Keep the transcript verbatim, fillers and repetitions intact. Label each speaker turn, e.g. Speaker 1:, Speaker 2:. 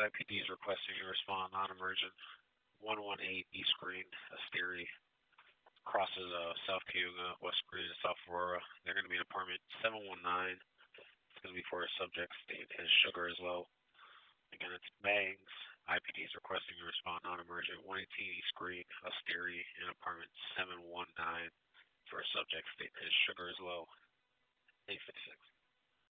Speaker 1: I P D is requesting you respond non-emergent. one one eight East Green, Asteri, crosses uh, South Cayuga, West Green, and South Aurora. They're going to be in apartment seven one nine. It's going to be for a subject state has sugar as well. Again, it's Bangs. I P D is requesting you respond non-emergent. one eighteen East Green, Asteri, in apartment seven one nine for a subject state has sugar as well. eight fifty-six.